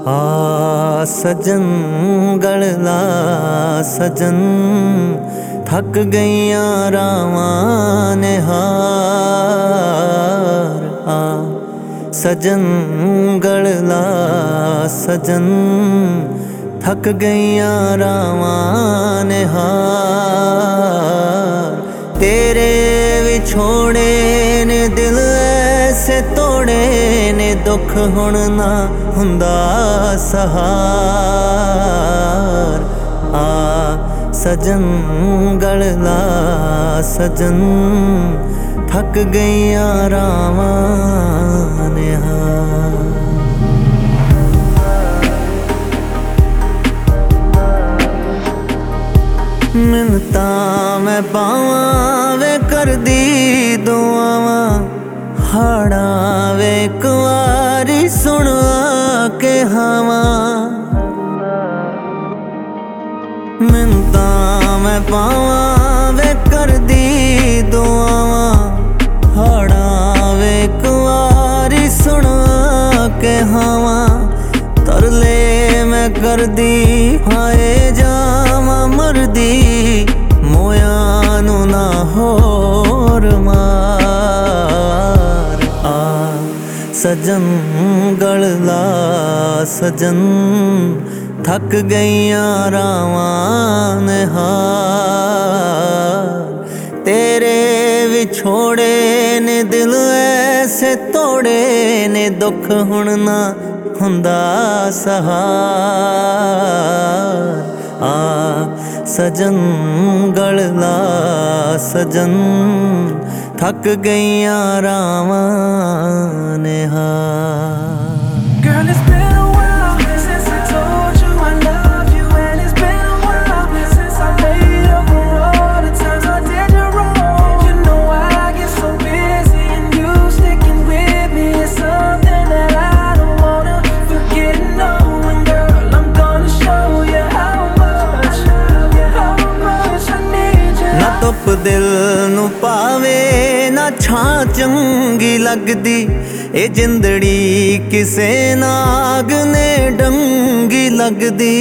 आ सजन गल ला सजन, थक गईयां रावां ने हार। आ सजन गल ला सजन, थक गईयां रावां ने हार। तेरे विछोड़े ने दिल ऐसे तोड़े ने, दुख हुण ना हुंदा सहार। आ सजन गल ला सजन, थक गईयां रावां ने हार। मिन्नतां मैं पावां वे करदी दुआवां, हाड़ा वे इक वारी सुन के हावां। मिन्नतां मैं पावां वे करदी दुआवां, हाड़ा वे इक वारी सुन के हावां। तरले मैं करदी हाए जावां मरदी, मोयां नू ना होर मार। आ सजन गल ला सजन, थक गईयां रावां ने हार। तेरे विछोड़े ने दिल ऐसे तोड़े ने, दुख हुण ना हुंदा सहार। आ सजन गल ला सजन, थक गईयां रावां ने हार। Girl, it's been a while since I told you I love you, and it's been a while since I made up for all the times I did you wrong. You know I get so busy, and you sticking with me is something that I don't wanna forget. No, and girl, I'm gonna show you how much I need you. ना धुप दिल नू पावे ना छां चंगी लगदी, ए जिंदड़ी किसे नाग ने डंगी लगदी।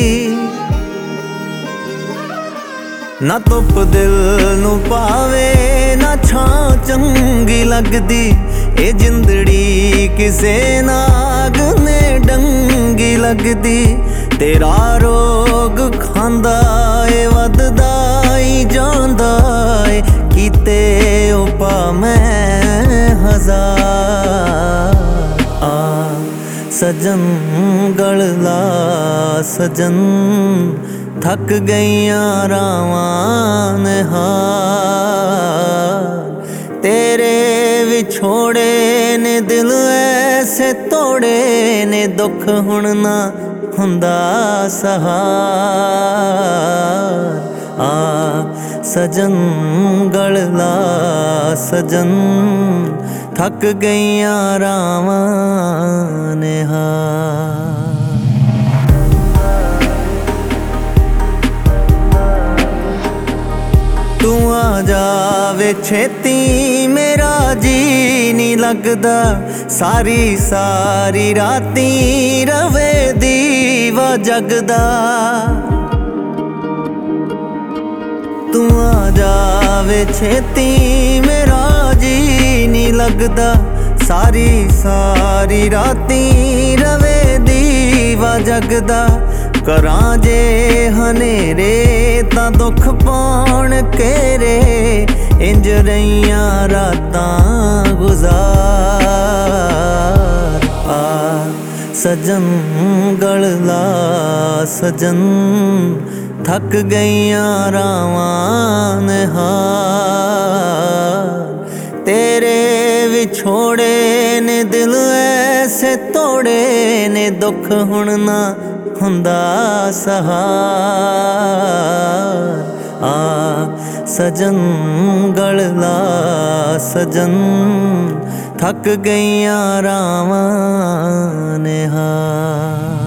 ना धुप दिल नू पावे ना छां चंगी लगदी, ए जिंदड़ी किसे नाग ने डंगी लगदी। तेरा रोग खांदा ए वधदा ई जांदा ए, कीते उपा मैं हजार। आ सजन गल ला सजन, थक गईयां रावां ने हार। तेरे विछोड़े ने दिल ऐसे तोड़े ने, दुख हुण ना हुंदा सहार। आ सजन गल ला सजन, थक गईयां रावां ने हार। तू आ जावे छेती मेरा जी नी लगदा, सारी सारी राती रवे दीवा जगदा। तू आ जावे छेती मेरा जी नी लगदा, सारी सारी राती रवे दीवा जगदा। करां जे हनेरे तां दुख पाउण केरे, इंज रहियां रातां गुजार। आ सजन गल ला सजन, थक गईयां रावां ने हार। तेरे विछोड़े ने दिल ऐसे तोड़े ने, दुख हुण ना हुंदा सहार। आ सजन गल ला सजन, थक गईयां रावां ने हार।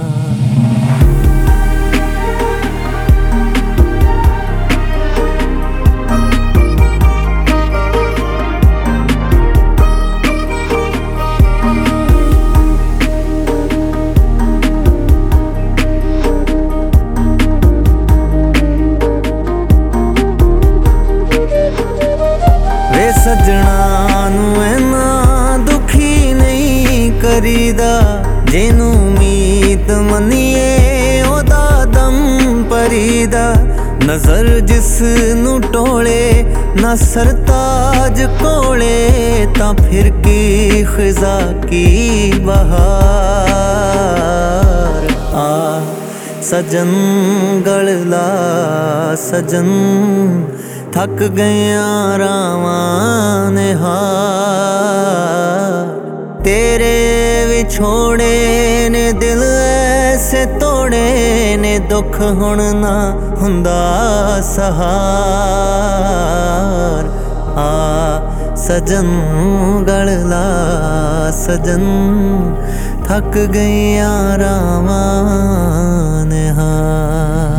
ਕਰੀਦਾ, ਜਿਹਨੂੰ ਮੀਤ ਮੰਨੀਏ ਉਹਦਾ ਦਮ ਭਰੀਦਾ। ਨਜ਼ਰ ਜਿਸ ਨੂੰ ਟੋਲੇ ਨਾ ਸਰਤਾਜ ਕੋਲੇ, ਤਾਂ ਫਿਰ ਕੀ ਖਿਜ਼ਾ ਕੀ ਬਹਾਰ। ਆ ਸਜਨ ਗਲ ਲਾ ਸਜਨ, ਥੱਕ ਗਈਆਂ ਰਾਵਾਂ ਨੇ ਹਾਰ। ਤੇਰੇ ਵਿਛੋੜੇ ਨੇ ਦਿਲ ਐਸੇ ਤੋੜੇ ਨੇ, ਦੁੱਖ ਹੁਣ ਨਾ ਹੁੰਦਾ ਸਹਾਰ। ਆ ਸਜਨ ਗਲ ਲਾ ਸਜਨ, ਥੱਕ ਗਈਆਂ ਰਾਵਾਂ ਨੇ ਹਾਰ।